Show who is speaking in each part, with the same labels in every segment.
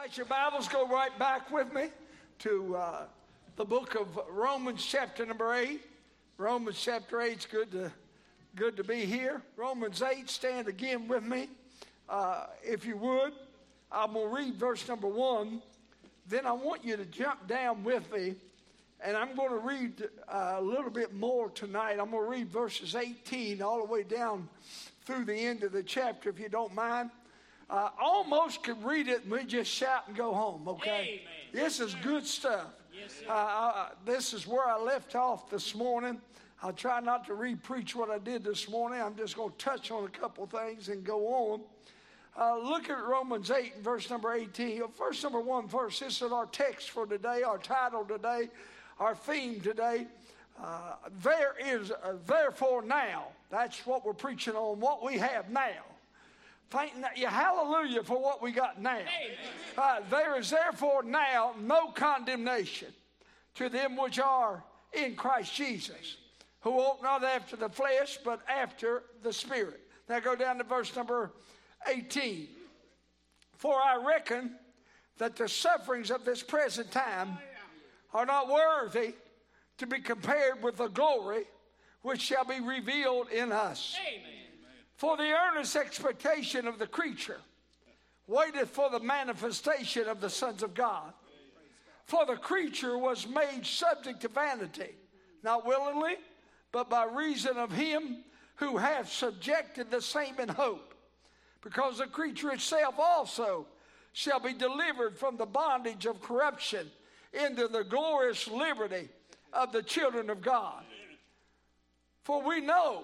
Speaker 1: got your Bibles, go right back with me to the book of Romans chapter number 8. Romans chapter 8 is good to be here. Romans 8, stand again with me. If you would, I'm going to read verse number 1. Then I want you to jump down with me, and I'm going to read a little bit more tonight. I'm going to read verses 18 all the way down through the end of the chapter, if you don't mind. Almost could read it and we just shout and go home, okay? Amen. This is good stuff. Yes, this is where I left off this morning. I'll try not to re-preach what I did this morning. I'm just going to touch on a couple things and go on. Look at Romans 8 and verse number 18. Verse number 1 first. This is our text for today, our title today, our theme today. There is therefore now. That's what we're preaching on, what we have now. Thank you, hallelujah, for what we got now. There is therefore now no condemnation to them which are in Christ Jesus, who walk not after the flesh, but after the Spirit. Now go down to verse number 18. For I reckon that the sufferings of this present time are not worthy to be compared with the glory which shall be revealed in us. Amen. For the earnest expectation of the creature waiteth for the manifestation of the sons of God. For the creature was made subject to vanity, not willingly, but by reason of him who hath subjected the same in hope. Because the creature itself also shall be delivered from the bondage of corruption into the glorious liberty of the children of God. For we know,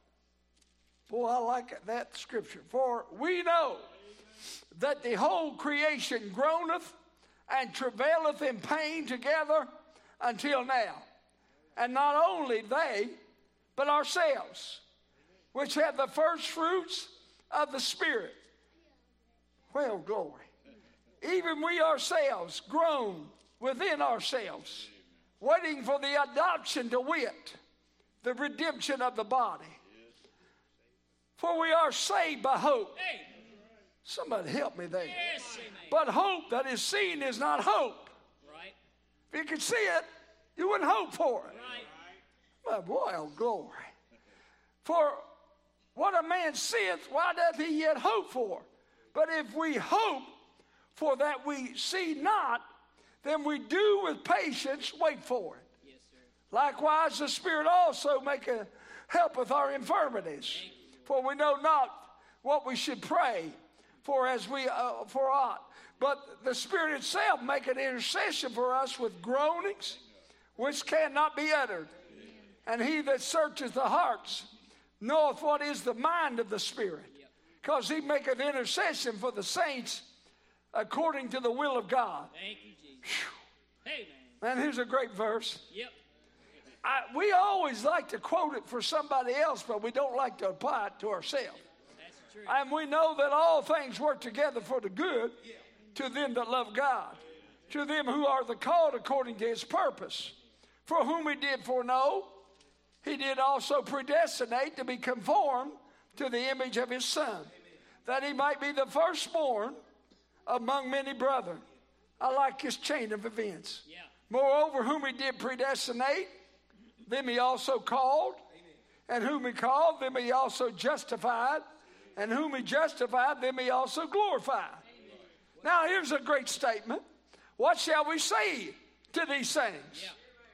Speaker 1: boy, I like that scripture. For we know that the whole creation groaneth and travaileth in pain together until now. And not only they, but ourselves, which have the first fruits of the Spirit. Well, glory. Even we ourselves groan within ourselves, waiting for the adoption, to wit, the redemption of the body. For we are saved by hope. Somebody help me there. Yes, but hope that is seen is not hope. Right. If you could see it, you wouldn't hope for it. Right. But boy, oh glory. For what a man seeth, why doth he yet hope for? But if we hope for that we see not, then we do with patience wait for it. Yes, sir. Likewise, the Spirit also helpeth our infirmities. For we know not what we should pray for as we for ought. But the Spirit itself maketh intercession for us with groanings which cannot be uttered. And he that searcheth the hearts knoweth what is the mind of the Spirit, because he maketh intercession for the saints according to the will of God. Thank you, Jesus. Hey, man, here's a great verse. Yep. We always like to quote it for somebody else, but we don't like to apply it to ourselves. That's true. And we know that all things work together for the good to them that love God, to them who are the called according to his purpose. For whom he did foreknow, he did also predestinate to be conformed to the image of his Son, that he might be the firstborn among many brethren. I like this chain of events. Yeah. Moreover, whom he did predestinate, them he also called. Amen. And whom he called, them he also justified. And whom he justified, them he also glorified. Amen. Now here's a great statement. What shall we say to these things? Yeah.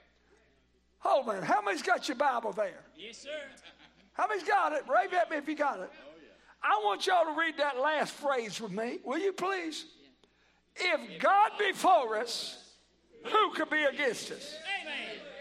Speaker 1: Hold on. How many's got your Bible there? Yes, sir. How many's got it? Wave at me if you got it. Oh, yeah. I want y'all to read that last phrase with me. Will you please? Yeah. If God be for us, who could be against us? Amen.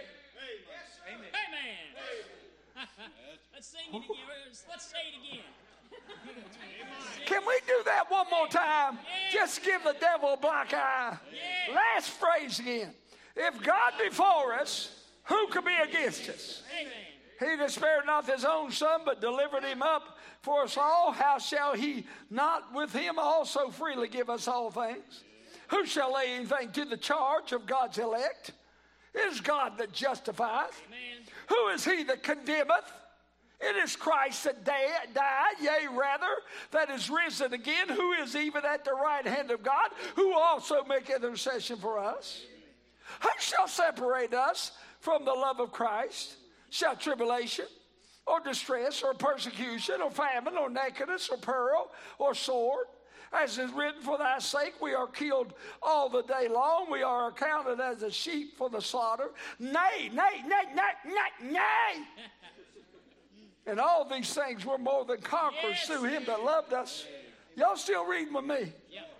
Speaker 1: Let's sing it again. Let's say it again. Can we do that one more time? Yeah. Just give the devil a black eye. Yeah. Last phrase again. If God be for us, who could be against us? Amen. He that spared not his own Son, but delivered him up for us all, how shall he not with him also freely give us all things? Who shall lay anything to the charge of God's elect? It is God that justifieth. Amen. Who is he that condemneth? It is Christ that died, yea, rather, that is risen again, who is even at the right hand of God, who also maketh intercession for us. Who shall separate us from the love of Christ? Shall tribulation, or distress, or persecution, or famine, or nakedness, or peril, or sword? As is written, for thy sake we are killed all the day long. We are accounted as a sheep for the slaughter. Nay, nay, nay, nay, nay, nay. And all these things we're more than conquerors through him that loved us. Y'all still reading with me? Yep.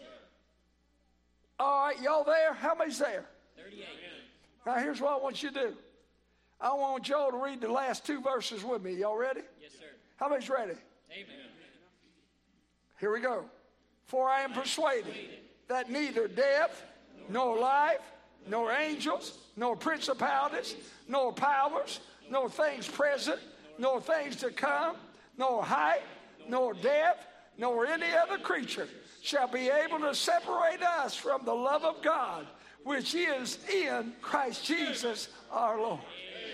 Speaker 1: All right, y'all there? How many's there? 38. Now here's what I want you to do. I want y'all to read the last two verses with me. Y'all ready? Yes, sir. How many's ready? Amen. Here we go. For I am persuaded that neither death, nor life, nor angels, nor principalities, nor powers, nor things present, nor things to come, nor height, nor depth, nor any other creature shall be able to separate us from the love of God, which is in Christ Jesus our Lord.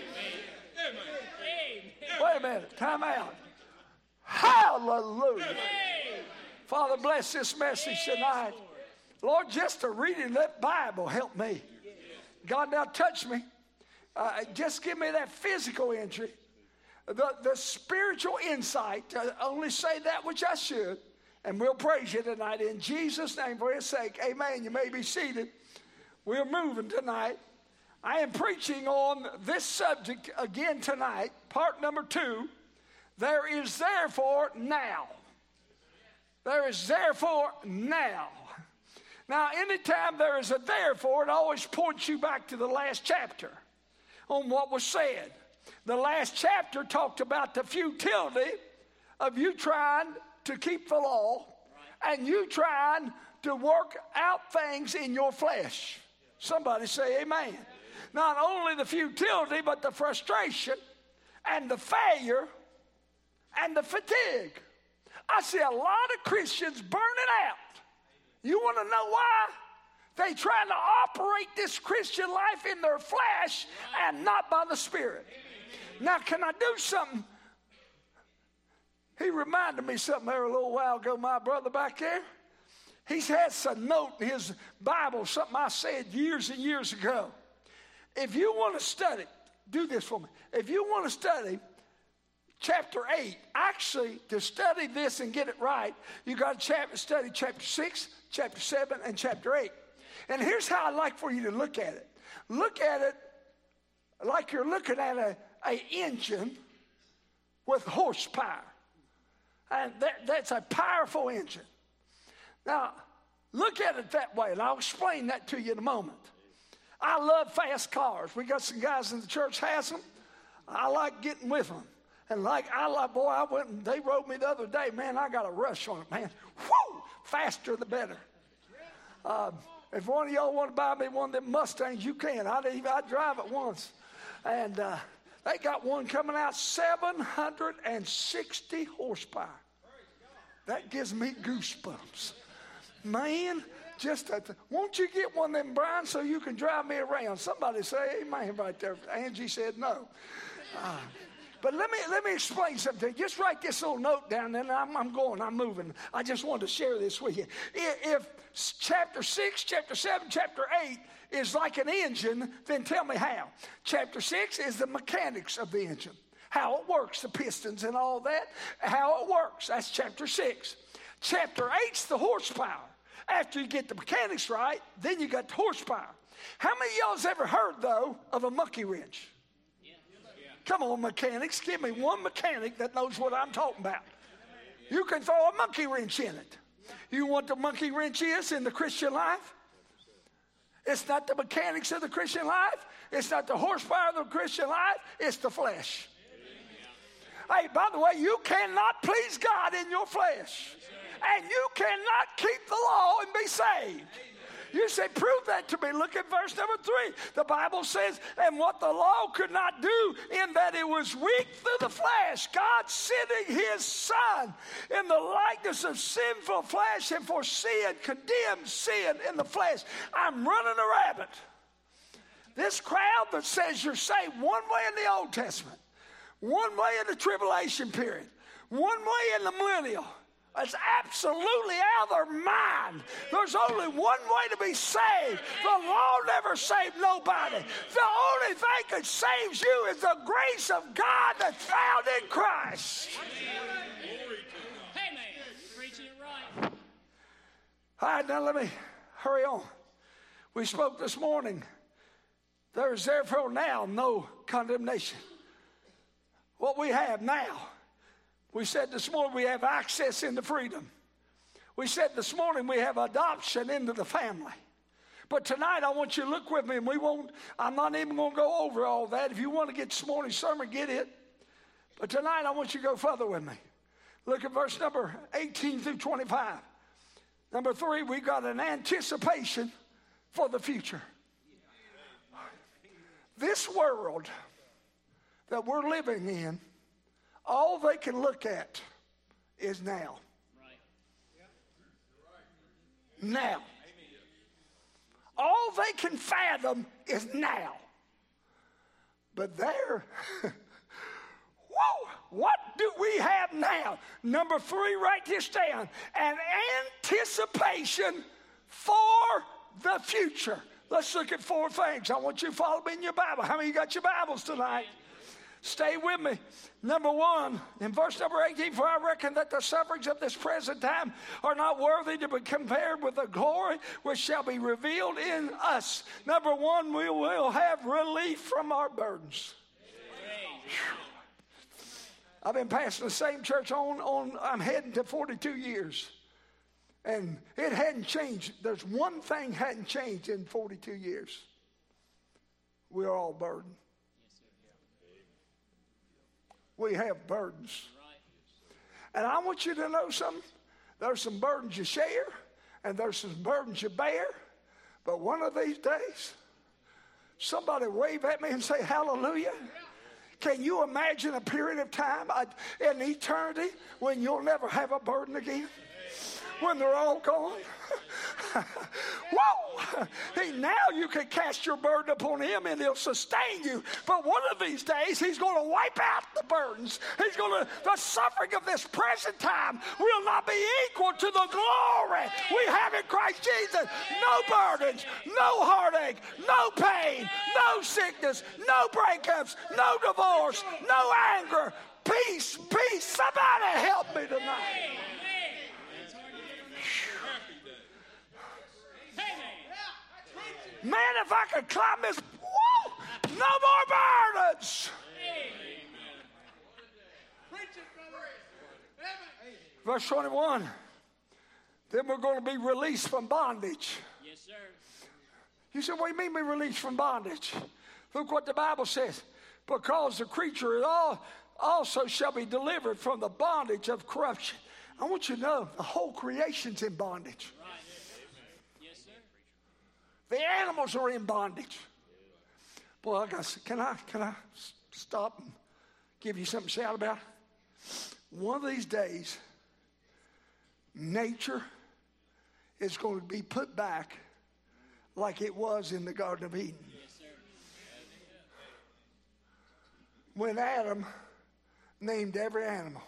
Speaker 1: Wait a minute, time out. Hallelujah. Father, bless this message tonight. Lord, just to reading that Bible help me. God, now touch me. Just give me that physical entry. The spiritual insight to only say that which I should. And we'll praise you tonight in Jesus' name for his sake. Amen. You may be seated. We're moving tonight. I am preaching on this subject again tonight, part number 2. There is therefore now. There is therefore now. Now, anytime there is a therefore, it always points you back to the last chapter on what was said. The last chapter talked about the futility of you trying to keep the law and you trying to work out things in your flesh. Somebody say amen. Not only the futility, but the frustration and the failure and the fatigue. I see a lot of Christians burning out. You want to know why? They trying to operate this Christian life in their flesh and not by the Spirit. Now, can I do something? He reminded me something there a little while ago, my brother back there. He's had some note in his Bible, something I said years and years ago. If you want to study, do this for me. If you want to study chapter 8, actually, to study this and get it right, you got to study chapter 6, chapter 7, and chapter 8. And here's how I'd like for you to look at it. Look at it like you're looking at an engine with horsepower. And that's a powerful engine. Now, look at it that way, and I'll explain that to you in a moment. I love fast cars. We got some guys in the church has them. I like getting with them. And I went and they rode me the other day. Man, I got a rush on it, man. Whoo! Faster the better. If one of y'all want to buy me one of them Mustangs, you can. I drive it once. And they got one coming out 760 horsepower. That gives me goosebumps. Man, won't you get one of them, Brian, so you can drive me around? Somebody say amen right there. Angie said no. But let me explain something. Just write this little note down, and I'm moving. I just wanted to share this with you. If chapter 6, chapter 7, chapter 8 is like an engine, then tell me how. Chapter 6 is the mechanics of the engine, how it works, the pistons and all that, how it works. That's chapter 6. Chapter 8's the horsepower. After you get the mechanics right, then you got the horsepower. How many of y'all's ever heard, though, of a monkey wrench? Come on, mechanics. Give me one mechanic that knows what I'm talking about. You can throw a monkey wrench in it. You know what the monkey wrench is in the Christian life? It's not the mechanics of the Christian life. It's not the horsepower of the Christian life. It's the flesh. Hey, by the way, you cannot please God in your flesh. And you cannot keep the law and be saved. You say, prove that to me. Look at verse number 3. The Bible says, and what the law could not do, in that it was weak through the flesh, God sending his Son in the likeness of sinful flesh, and for sin, condemned sin in the flesh. I'm running a rabbit. This crowd that says you're saved one way in the Old Testament, One way in the tribulation period. One way in the millennial. It's absolutely out of their mind. There's only one way to be saved. The law never saved nobody. The only thing that saves you is the grace of God that's found in Christ.
Speaker 2: Amen. Preaching it right.
Speaker 1: All right, now let me hurry on. We spoke this morning. There is therefore now no condemnation. What we have now, we said this morning we have access into freedom. We said this morning we have adoption into the family. But tonight I want you to look with me, and I'm not even going to go over all that. If you want to get this morning's sermon, get it. But tonight I want you to go further with me. Look at verse number 18 through 25. Number 3, we got an anticipation for the future. This world that we're living in, all they can look at is now. Now. All they can fathom is now. But there, whoa, what do we have now? Number 3, write this down. An anticipation for the future. Let's look at 4 things. I want you to follow me in your Bible. How many of you got your Bibles tonight? Stay with me. Number 1, in verse number 18, for I reckon that the sufferings of this present time are not worthy to be compared with the glory which shall be revealed in us. Number 1, we will have relief from our burdens. I've been pastoring the same church I'm heading to 42 years. And it hadn't changed. There's one thing hadn't changed in 42 years. We're all burdened. We have burdens. And I want you to know something. There's some burdens you share, and there's some burdens you bear. But one of these days, somebody wave at me and say, hallelujah. Can you imagine a period of time in eternity when you'll never have a burden again? When they're all gone? Whoa! Now you can cast your burden upon him and he'll sustain you. But one of these days he's going to wipe out the burdens. The suffering of this present time will not be equal to the glory we have in Christ Jesus. No burdens, no heartache, no pain, no sickness, no breakups, no divorce, no anger. Peace, peace. Somebody help me tonight. Man, if I could climb this, whoa, no more burdens. Verse 21, then we're going to be released from bondage.
Speaker 2: Yes, sir.
Speaker 1: You said, what do you mean be released from bondage? Look what the Bible says. Because the creature also shall be delivered from the bondage of corruption. I want you to know the whole creation's in bondage. The animals are in bondage. Boy, can I stop and give you something to shout about? One of these days, nature is going to be put back like it was in the Garden of Eden. When Adam named every animal.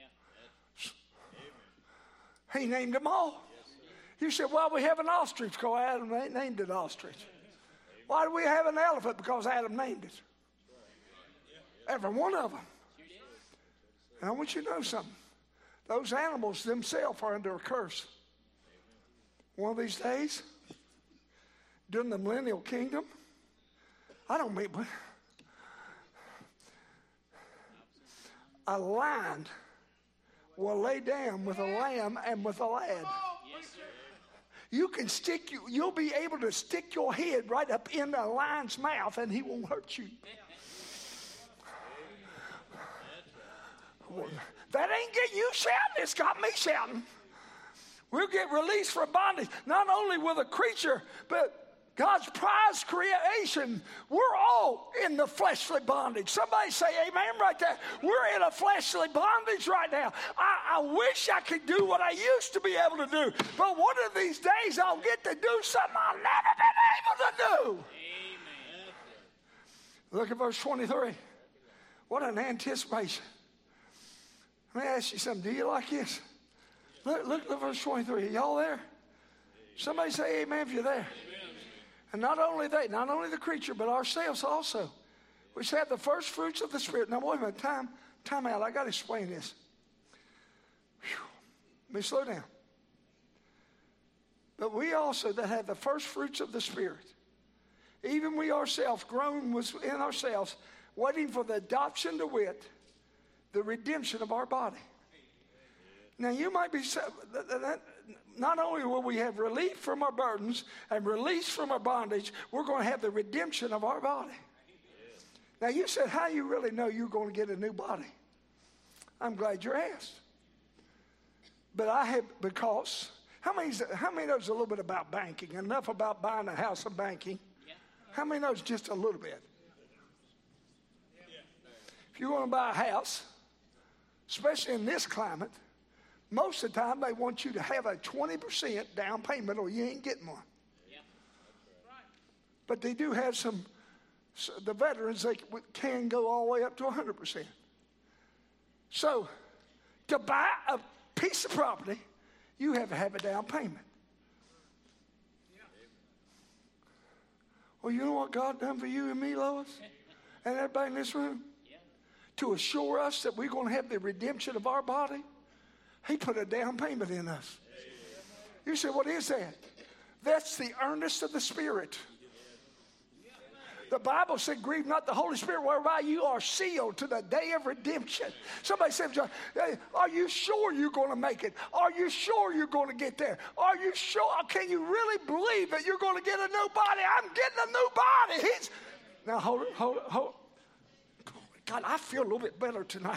Speaker 1: He named them all. You said, well, we have an ostrich because Adam named it ostrich. Why do we have an elephant? Because Adam named it. Every one of them. And I want you to know something. Those animals themselves are under a curse. One of these days, during the millennial kingdom, a lion will lay down with a lamb and with a lad. You'll be able to stick your head right up in the lion's mouth and he won't hurt you. That ain't getting you shouting, it's got me shouting. We'll get released from bondage, not only with a creature, but God's prized creation. We're all in the fleshly bondage. Somebody say amen right there. We're in a fleshly bondage right now. I wish I could do what I used to be able to do. But one of these days I'll get to do something I've never been able to do. Amen. Look at verse 23. What an anticipation. Let me ask you something. Do you like this? Look at verse 23. Y'all there? Somebody say amen if you're there. And not only the creature, but ourselves also, which have the first fruits of the Spirit. Now, wait a minute. Time out. I got to explain this. Whew. Let me slow down. But we also that have the first fruits of the Spirit, even we ourselves, grown within ourselves, waiting for the adoption to wit, the redemption of our body. Now, you might be, not only will we have relief from our burdens and release from our bondage, we're going to have the redemption of our body. Now, you said, how do you really know you're going to get a new body? I'm glad you're asked. But I have, because, how many knows a little bit about banking? Enough about buying a house and banking. How many knows just a little bit? If you want to buy a house, especially in this climate, most of the time they want you to have a 20% down payment or you ain't getting one. But they do have the veterans, they can go all the way up to 100%. So to buy a piece of property, you have to have a down payment. Well, you know what God done for you and me, Lois? And everybody in this room? To assure us that we're going to have the redemption of our body, he put a down payment in us. You say, what is that? That's the earnest of the Spirit. The Bible said, grieve not the Holy Spirit, whereby you are sealed to the day of redemption. Somebody said, hey, are you sure you're going to make it? Are you sure you're going to get there? Are you sure? Can you really believe that you're going to get a new body? I'm getting a new body. Now, hold it. God, I feel a little bit better tonight.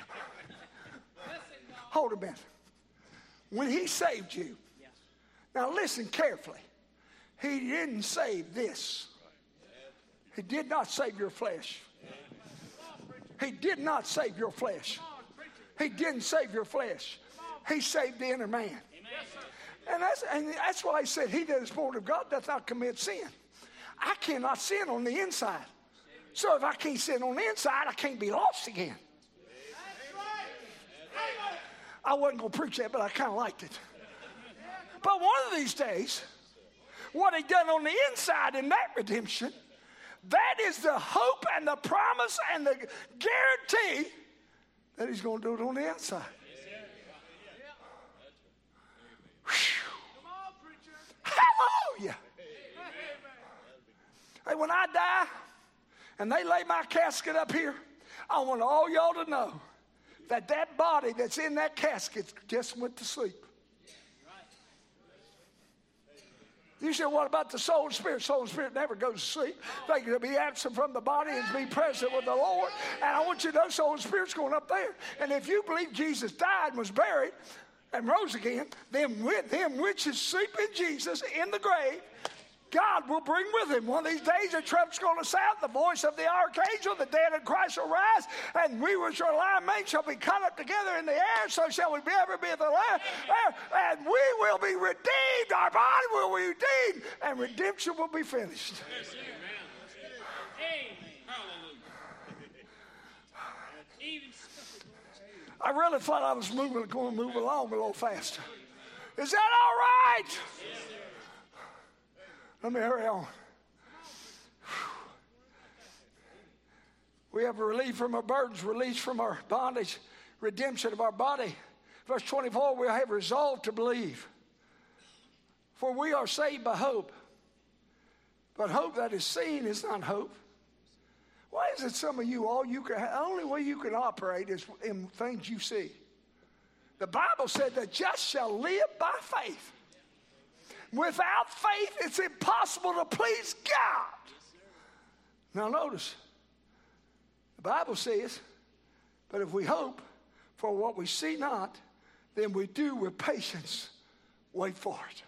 Speaker 1: Hold a minute. When he saved you, now listen carefully. He didn't save this. He did not save your flesh. He did not save your flesh. He didn't save your flesh. He saved the inner man. And that's why he said, he that is born of God doth not commit sin. I cannot sin on the inside. So if I can't sin on the inside, I can't be lost again. I wasn't going to preach that, but I kind of liked it. But one of these days, what he done on the inside in that redemption, that is the hope and the promise and the guarantee that he's going to do it on the outside. Hallelujah. Hey, when I die and they lay my casket up here, I want all y'all to know that body that's in that casket just went to sleep. You said, what about the soul and spirit? Soul and spirit never goes to sleep. They can be absent from the body and be present with the Lord. And I want you to know soul and spirit's going up there. And if you believe Jesus died and was buried and rose again, then with him which is sleep in Jesus in the grave, God will bring with him. One of these days the trumpet's going to sound, the voice of the archangel, the dead in Christ will rise, and we which are alive men shall be caught up together in the air, so shall we ever be at the land, and we will be redeemed, our body will be redeemed, and redemption will be finished.
Speaker 2: Yes, amen.
Speaker 1: I really thought I was going to move along a little faster. Is that all right?
Speaker 2: Yes, sir.
Speaker 1: Let me hurry on. We have relief from our burdens, release from our bondage, redemption of our body. Verse 24, we have resolved to believe. For we are saved by hope. But hope that is seen is not hope. Why is it some of you, the only way you can operate is in things you see? The Bible said the just shall live by faith. Without faith, it's impossible to please God. Now notice, the Bible says, but if we hope for what we see not, then we do with patience wait for it.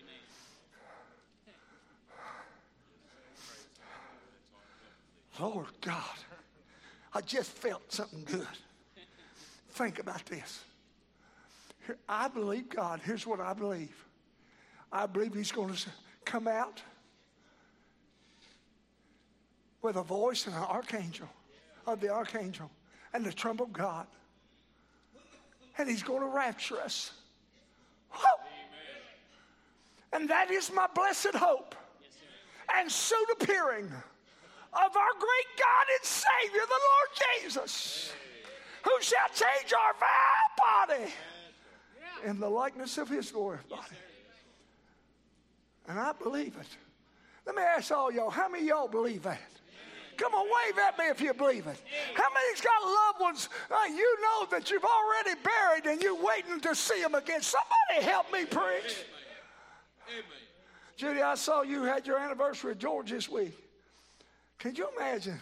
Speaker 1: Amen. Lord God, I just felt something good. Think about this. I believe God. Here's what I believe. I believe he's going to come out with a voice and an archangel. of the archangel and the trump of God. And he's going to rapture us. Woo! And that is my blessed hope and soon appearing of our great God and Savior, the Lord Jesus, who shall change our vile body in the likeness of his glorious body. And I believe it. Let me ask all y'all, how many of y'all believe that? Come on, wave at me if you believe it. How many's got loved ones you know that you've already buried and you're waiting to see them again? Somebody help me preach. Amen. Judy, I saw you had your anniversary with George this week. Can you imagine?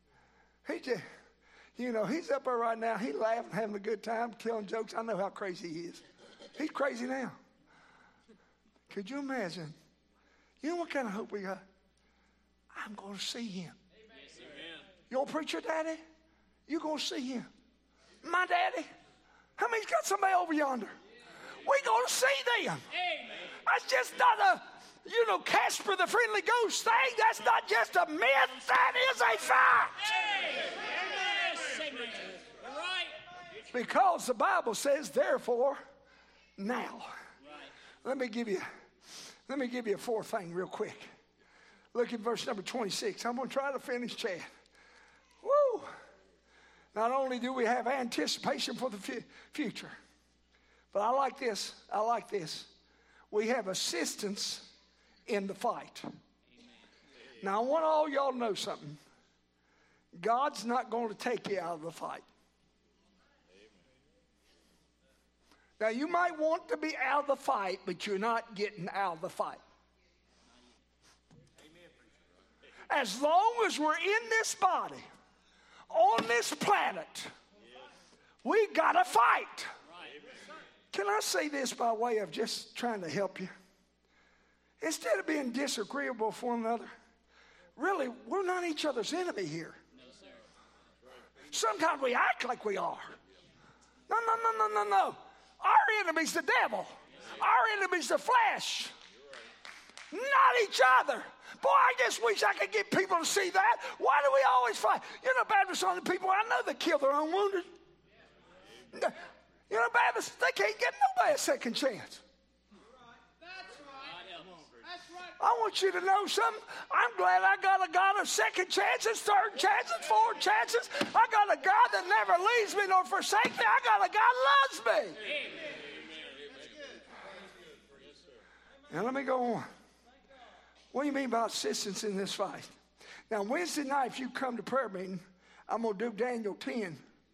Speaker 1: He's up there right now. He's laughing, having a good time, telling jokes. I know how crazy he is. He's crazy now. Could you imagine? You know what kind of hope we got? I'm going to see him. Amen. You want to preach your daddy? You're going to see him. My daddy? How many's got somebody over yonder? We're going to see them. Amen. That's just not a, Casper the Friendly Ghost thing. That's not just a myth. That is a fact. Amen. Right. Because the Bible says, therefore, now. Right. Let me give you a fourth thing real quick. Look at verse number 26. I'm going to try to finish Chad. Woo! Not only do we have anticipation for the future, but I like this. We have assistance in the fight. Amen. Now, I want all y'all to know something. God's not going to take you out of the fight. Amen. Now, you might want to be out of the fight, but you're not getting out of the fight. As long as we're in this body, on this planet, we got to fight. Can I say this by way of just trying to help you? Instead of being disagreeable with one another, really, we're not each other's enemy here. Sometimes we act like we are. No. Our enemy's the devil. Our enemy's the flesh. Not each other. Boy, I just wish I could get people to see that. Why do we always fight? Baptists are the people I know that kill their own wounded. Baptists, they can't get nobody a second chance. I want you to know something. I'm glad I got a God of second chances, third chances, fourth chances. I got a God that never leaves me nor forsakes me. I got a God that loves me. Now let me go on. What do you mean by assistance in this fight? Now Wednesday night, if you come to prayer meeting, I'm going to do Daniel 10.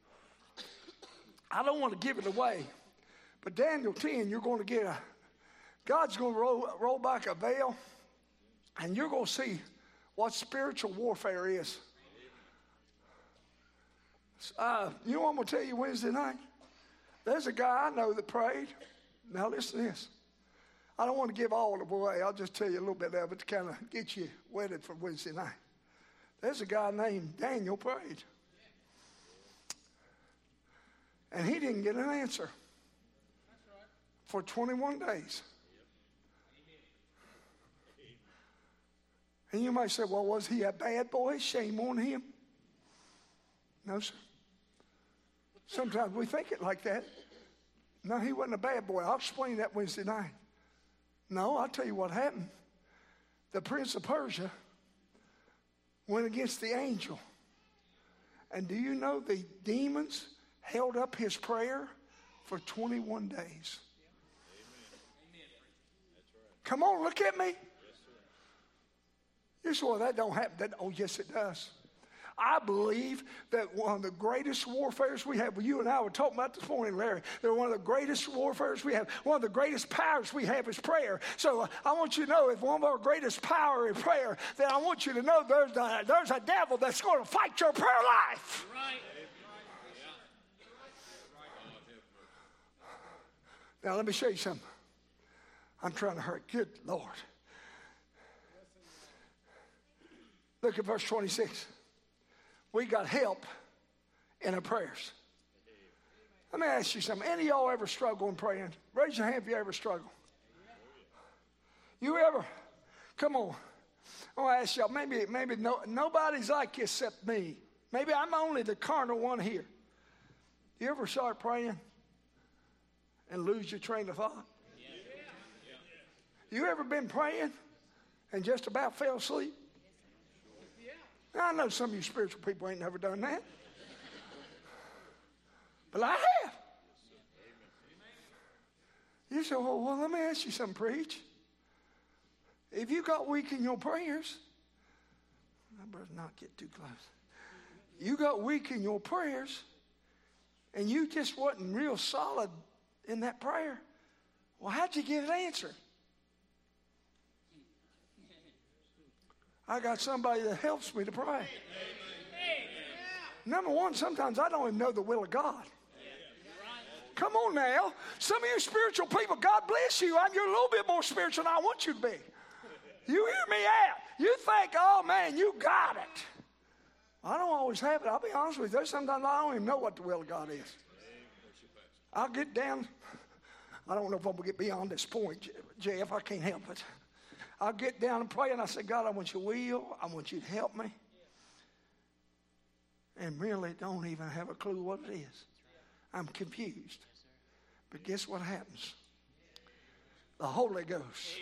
Speaker 1: I don't want to give it away, but Daniel 10, you're going to get God's going to roll back a veil, and you're going to see what spiritual warfare is. You know what I'm going to tell you Wednesday night? There's a guy I know that prayed. Now listen to this. I don't want to give all of it away. I'll just tell you a little bit of it to kind of get you wetted for Wednesday night. There's a guy named Daniel prayed. And he didn't get an answer for 21 days. And you might say, well, was he a bad boy? Shame on him. No, sir. Sometimes we think it like that. No, he wasn't a bad boy. I'll explain that Wednesday night. No, I'll tell you what happened. The prince of Persia went against the angel. And do you know the demons held up his prayer for 21 days? Amen. Come on, look at me. You say, well, that don't happen. Oh, yes, it does. I believe that one of the greatest warfares we have, you and I were talking about this morning, Larry, they're one of the greatest warfares we have. One of the greatest powers we have is prayer. So I want you to know if one of our greatest power is prayer, then I want you to know there's a devil that's going to fight your prayer life. Right. Now, let me show you something. I'm trying to hurry. Good Lord. Look at verse 26. We got help in our prayers. Let me ask you something. Any of y'all ever struggle in praying? Raise your hand if you ever struggle. You ever? Come on. I want to ask y'all. Maybe nobody's like you except me. Maybe I'm only the carnal one here. You ever start praying and lose your train of thought? You ever been praying and just about fell asleep? Now, I know some of you spiritual people ain't never done that. But I have. You say, well, let me ask you something, preach. If you got weak in your prayers, I better not get too close. You got weak in your prayers, and you just wasn't real solid in that prayer. Well, how'd you get an answer? I got somebody that helps me to pray. Number one, sometimes I don't even know the will of God. Come on now. Some of you spiritual people, God bless you. You're a little bit more spiritual than I want you to be. You hear me out. You think, oh, man, you got it. I don't always have it. I'll be honest with you. There's sometimes I don't even know what the will of God is. I'll get down. I don't know if I'm going to get beyond this point, Jeff. I can't help it. I'll get down and pray, and I say, God, I want your will. I want you to help me. And really don't even have a clue what it is. I'm confused. But guess what happens? The Holy Ghost.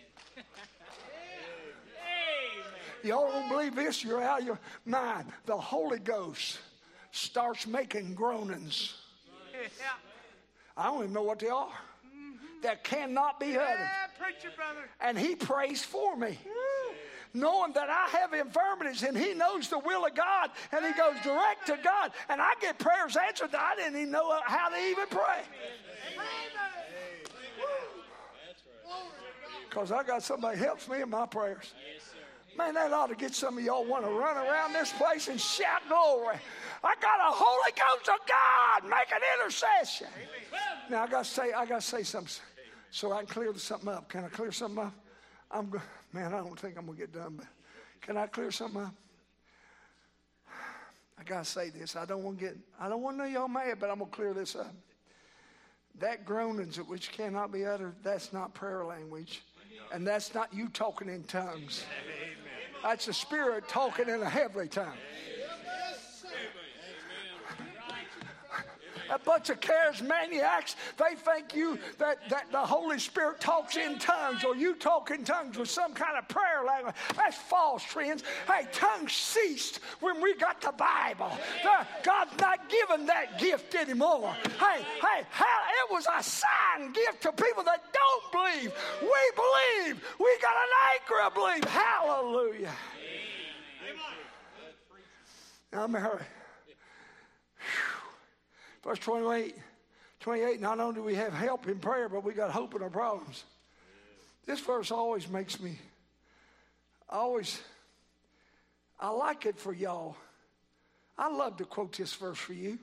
Speaker 1: Y'all don't believe this? You're out of your mind. The Holy Ghost starts making groanings. I don't even know what they are. That cannot be uttered.
Speaker 3: Preacher, brother.
Speaker 1: And he prays for me. Knowing that I have infirmities, and he knows the will of God, and he goes direct to God, and I get prayers answered that I didn't even know how to even pray. Because I got somebody helps me in my prayers. Man, that ought to get some of y'all want to run around this place and shout glory. I got a Holy Ghost of God making intercession. Now I got to say something so I can clear something up. Can I clear something up? Man, I don't think I'm going to get done, but can I clear something up? I got to say this. I don't want to know y'all mad, but I'm going to clear this up. That groanings which cannot be uttered, that's not prayer language. And that's not you talking in tongues. That's the Spirit talking in a heavenly tongue. A bunch of charismaniacs, they think that the Holy Spirit talks in tongues, or you talk in tongues with some kind of prayer language. That's false, friends. Hey, tongues ceased when we got the Bible. God's not giving that gift anymore. Hey, it was a sign gift to people that don't believe. We believe. We got an anchor of belief. Hallelujah. Now, I'm in a hurry. Verse 28, not only do we have help in prayer, but we got hope in our problems. This verse always makes me, I like it for y'all. I love to quote this verse for you.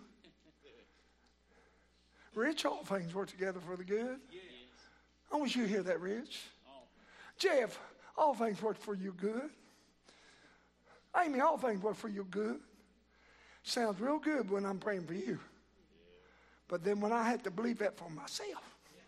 Speaker 1: Rich, all things work together for the good. I want you to hear that, Rich. Jeff, all things work for you good. Amy, all things work for you good. Sounds real good when I'm praying for you. But then when I had to believe that for myself.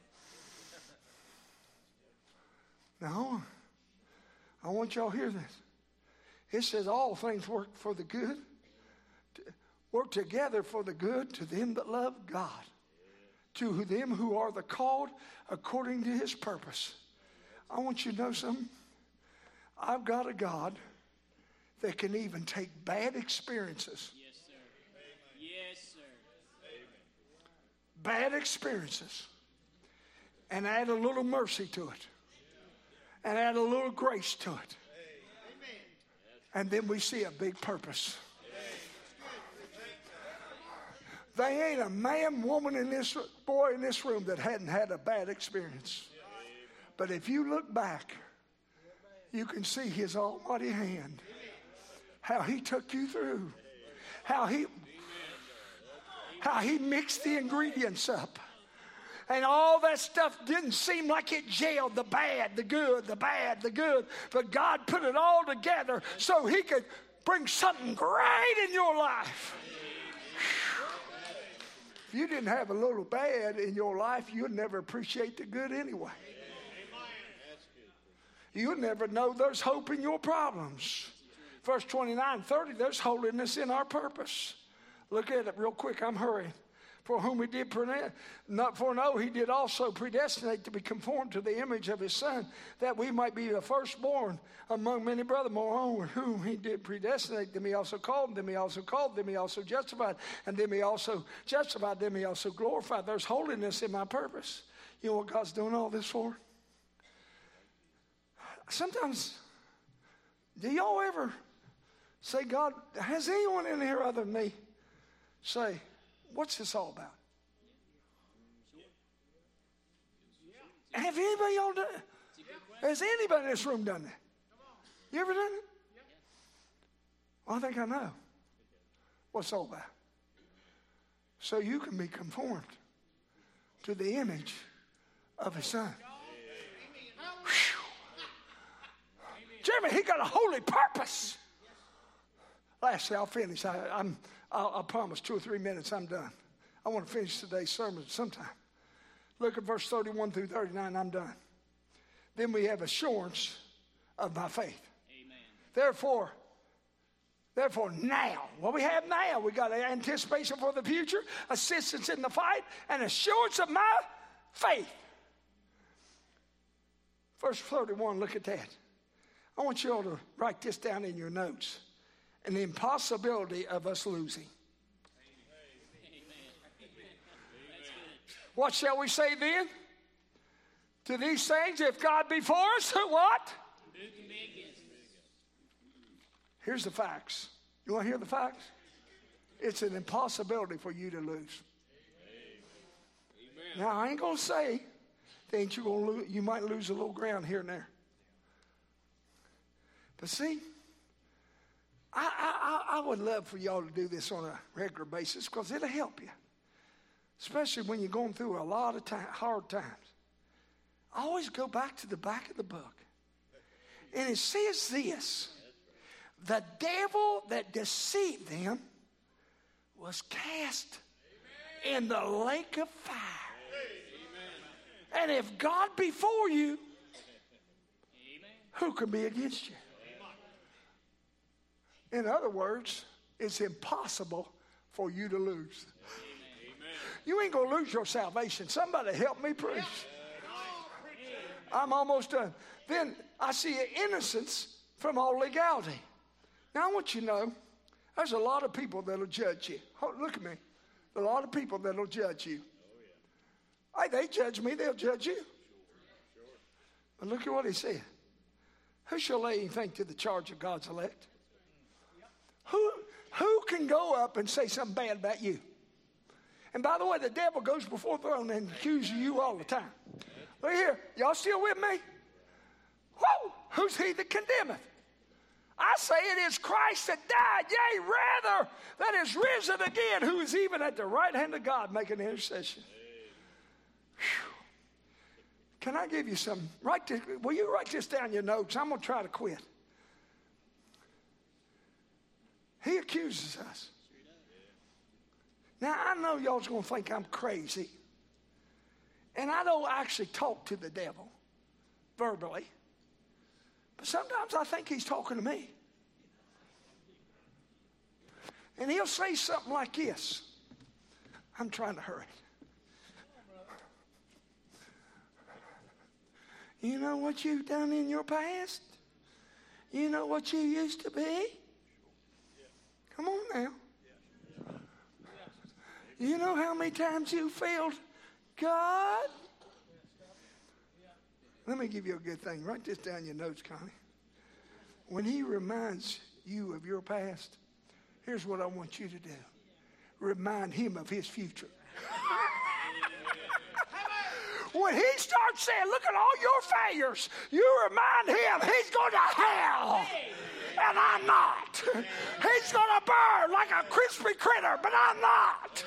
Speaker 1: Now, I want y'all to hear this. It says all things work for the good. Work together for the good to them that love God. To them who are the called according to his purpose. I want you to know something. I've got a God that can even take bad experiences.
Speaker 2: Yes, sir. Yes, sir.
Speaker 1: Bad experiences, and add a little mercy to it, and add a little grace to it, and then we see a big purpose. There ain't a man, woman boy in this room that hadn't had a bad experience. But if you look back, you can see his almighty hand, how he took you through, how he mixed the ingredients up. And all that stuff didn't seem like it gelled, the bad, the good, the bad, the good. But God put it all together so he could bring something great in your life. If you didn't have a little bad in your life, you'd never appreciate the good anyway. You'd never know there's hope in your problems. verse 29, 30, there's holiness in our purpose. Look at it real quick. I'm hurrying. For whom he did he did also predestinate to be conformed to the image of his Son, that we might be the firstborn among many brethren. Moreover, whom he did predestinate, them he also called, them he also called, them he also justified, and them he also justified, them he also glorified. There's holiness in my purpose. You know what God's doing all this for? Sometimes, do y'all ever say, God, has anyone in here other than me say, what's this all about? Have anybody y'all done it? Has anybody in this room done that? You ever done it? Well, I think I know what it's all about. So you can be conformed to the image of his Son. Whew. Jeremy, he got a holy purpose. Lastly, I'll finish. I promise 2 or 3 minutes, I'm done. I want to finish today's sermon sometime. Look at verse 31 through 39, I'm done. Then we have assurance of my faith.
Speaker 2: Amen.
Speaker 1: Therefore now, what we have now, we got an anticipation for the future, assistance in the fight, and assurance of my faith. Verse 31, look at that. I want you all to write this down in your notes. And the impossibility of us losing. What shall we say then? To these things, if God be for us, who what?
Speaker 2: Who can be against us?
Speaker 1: Here's the facts. You want to hear the facts? It's an impossibility for you to lose. Amen. Now, I ain't going to say that you might lose a little ground here and there. But see, I would love for y'all to do this on a regular basis because it'll help you, especially when you're going through a lot of hard times. I always go back to the back of the book, and it says this: the devil that deceived them was cast in the lake of fire. And if God be for you, who can be against you? In other words, it's impossible for you to lose. Amen. You ain't going to lose your salvation. Somebody help me preach. I'm almost done. Then I see an innocence from all legality. Now I want you to know, there's a lot of people that'll judge you. Look at me. A lot of people that'll judge you. Hey, they judge me, they'll judge you. But look at what he said. Who shall lay anything to the charge of God's elect? Who can go up and say something bad about you? And by the way, the devil goes before the throne and accuses you all the time. Look here, y'all still with me? Whoa, who's he that condemneth? I say it is Christ that died, yea, rather, that is risen again, who is even at the right hand of God making intercession. Whew. Can I give you some? Will you write this down in your notes? I'm going to try to quit. He accuses us. Now, I know y'all's going to think I'm crazy. And I don't actually talk to the devil verbally. But sometimes I think he's talking to me. And he'll say something like this. I'm trying to hurry. You know what you've done in your past? You know what you used to be? Come on now. You know how many times you failed God? Let me give you a good thing. Write this down in your notes, Connie. When he reminds you of your past, here's what I want you to do. Remind him of his future. When he starts saying, look at all your failures, you remind him he's going to hell. And I'm not. He's going to burn like a crispy critter, but I'm not.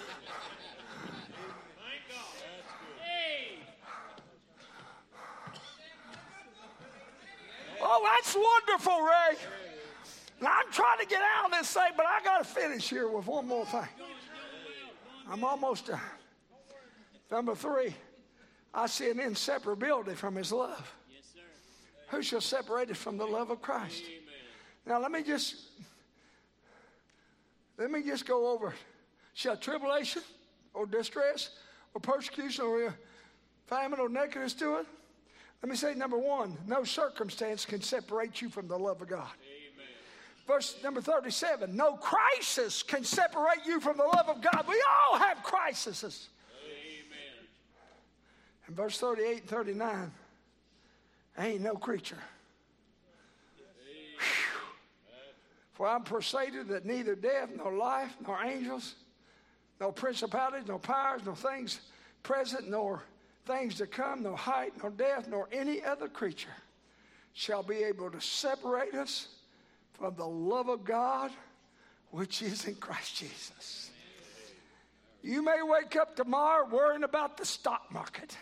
Speaker 1: Oh, that's wonderful, Ray. Now, I'm trying to get out of this thing, but I got to finish here with one more thing. I'm almost done. Number 3, I see an inseparability from his love.
Speaker 2: Yes, sir.
Speaker 1: Who shall separate us from the love of Christ? Now let me just go over. Shall tribulation or distress or persecution or famine or nakedness do it? Let me say number one, no circumstance can separate you from the love of God.
Speaker 2: Amen.
Speaker 1: Verse number 37, no crisis can separate you from the love of God. We all have crises.
Speaker 2: Amen.
Speaker 1: And verse 38 and 39, ain't no creature. For I'm persuaded that neither death, nor life, nor angels, nor principalities, nor powers, nor things present, nor things to come, nor height, nor depth, nor any other creature shall be able to separate us from the love of God which is in Christ Jesus. You may wake up tomorrow worrying about the stock market.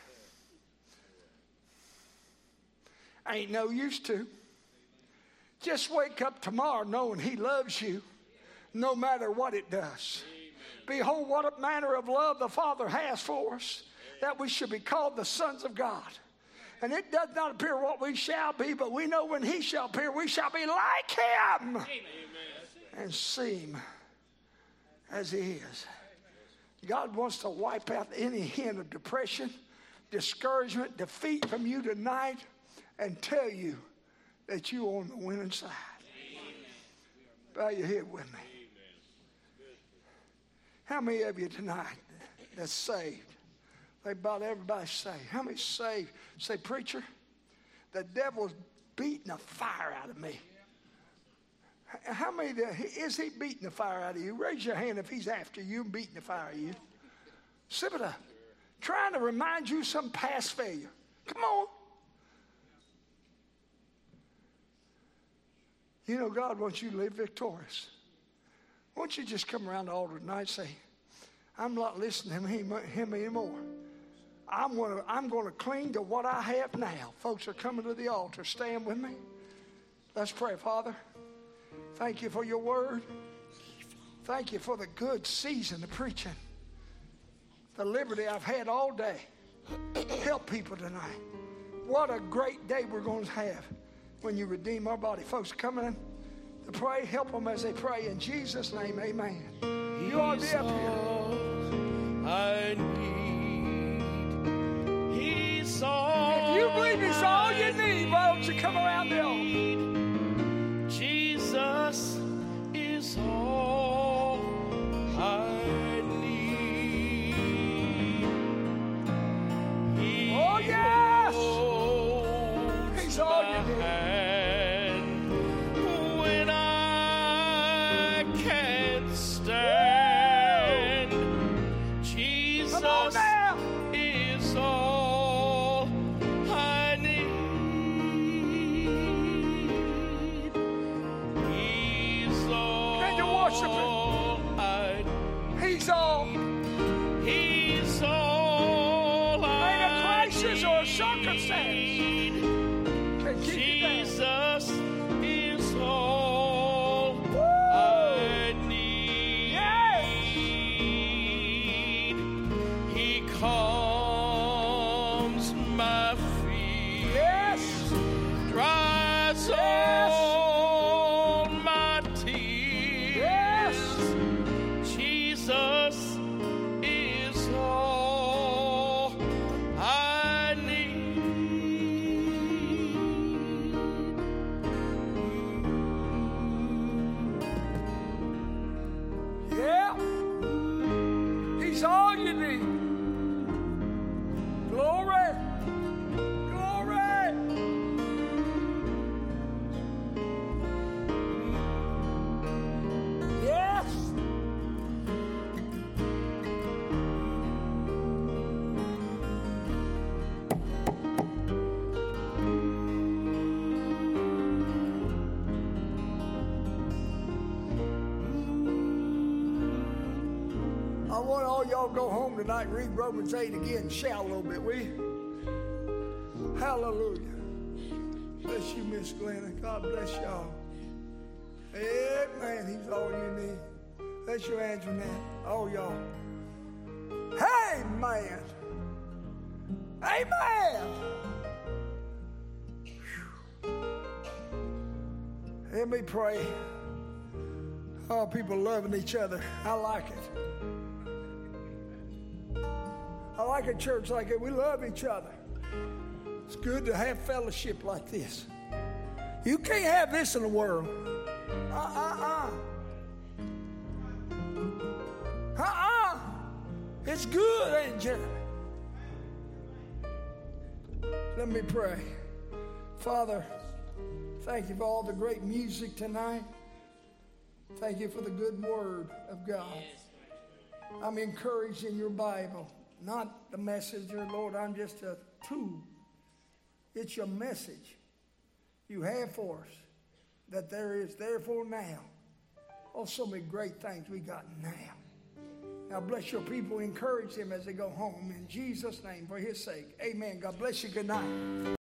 Speaker 1: Ain't no use to. Just wake up tomorrow knowing he loves you no matter what it does. Amen. Behold, what manner of love the Father has for us, that we should be called the sons of God. And it does not appear what we shall be, but we know when he shall appear, we shall be like him. Amen. And see him as he is. God wants to wipe out any hint of depression, discouragement, defeat from you tonight and tell you that you're on the winning side. Amen. Bow your head with me. Amen. How many of you tonight that's saved? About everybody saved. How many saved? Say, preacher, the devil's beating the fire out of me. How many is he beating the fire out of you? Raise your hand if he's after you and beating the fire out of you. Sip it up. Trying to remind you some past failure. Come on. You know, God wants you to live victorious. Won't you just come around the altar tonight and say, I'm not listening to him anymore. I'm going to cling to what I have now. Folks are coming to the altar. Stand with me. Let's pray. Father, thank you for your word. Thank you for the good season of preaching. The liberty I've had all day. Help people tonight. What a great day we're going to have when you redeem our body. Folks coming in to pray, help them as they pray. In Jesus' name, amen. You ought to be up here.
Speaker 3: I need. He's all.
Speaker 1: If you believe he's all you need, why don't you come around the altar?
Speaker 3: Jesus is all I need.
Speaker 1: Oh, yes! He's all you need.
Speaker 3: When I can't stand, Jesus is all I need. He's all.
Speaker 1: Can you worship him? He's all.
Speaker 3: He's all
Speaker 1: Ain't a
Speaker 3: I
Speaker 1: crisis or a circumstance
Speaker 3: need.
Speaker 1: can keep you down.
Speaker 3: Jesus is all
Speaker 1: Woo!
Speaker 3: I need.
Speaker 1: Yes!
Speaker 3: He calms my fears,
Speaker 1: Yes!
Speaker 3: dries
Speaker 1: Yes!
Speaker 3: all my tears.
Speaker 1: Yes!
Speaker 3: Jesus is all I need.
Speaker 1: Yeah! He's all you need. Glory! Glory! Yes! I want all y'all to go home tonight and read Romans 8 again and shout a little bit, will you? Hallelujah. Bless you, Miss Glenna. God bless y'all. Amen. He's all you need. Bless you, Antoinette. All y'all. Amen. Amen. Let me pray. Oh, people loving each other. I like it. I like a church like it. We love each other. It's good to have fellowship like this. You can't have this in the world. It's good, ain't it? Let me pray. Father, thank you for all the great music tonight. Thank you for the good word of God. I'm encouraged in your Bible, not the messenger, Lord. I'm just a tool. It's your message you have for us, that there is therefore now. Oh, so many great things we got now. Now bless your people. Encourage them as they go home. In Jesus' name, for his sake. Amen. God bless you. Good night.